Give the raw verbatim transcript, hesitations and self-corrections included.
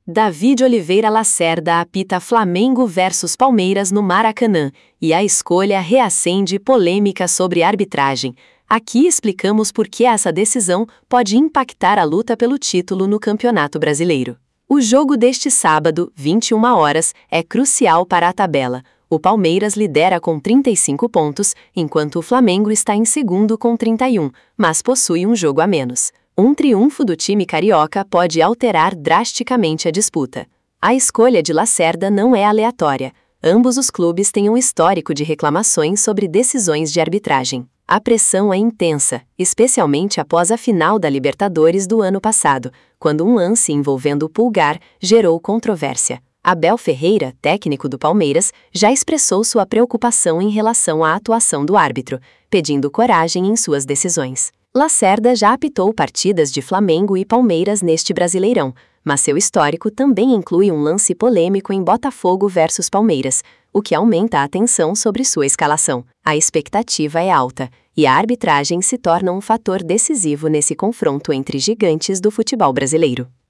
David Oliveira Lacerda apita Flamengo versus Palmeiras no Maracanã, e a escolha reacende polêmica sobre arbitragem. Aqui explicamos por que essa decisão pode impactar a luta pelo título no Campeonato Brasileiro. O jogo deste sábado, vinte e uma horas, é crucial para a tabela. O Palmeiras lidera com trinta e cinco pontos, enquanto o Flamengo está em segundo com trinta e um, mas possui um jogo a menos. Um triunfo do time carioca pode alterar drasticamente a disputa. A escolha de Lacerda não é aleatória. Ambos os clubes têm um histórico de reclamações sobre decisões de arbitragem. A pressão é intensa, especialmente após a final da Libertadores do ano passado, quando um lance envolvendo o Pulgar gerou controvérsia. Abel Ferreira, técnico do Palmeiras, já expressou sua preocupação em relação à atuação do árbitro, pedindo coragem em suas decisões. Lacerda já apitou partidas de Flamengo e Palmeiras neste Brasileirão, mas seu histórico também inclui um lance polêmico em Botafogo versus Palmeiras, o que aumenta a tensão sobre sua escalação. A expectativa é alta, e a arbitragem se torna um fator decisivo nesse confronto entre gigantes do futebol brasileiro.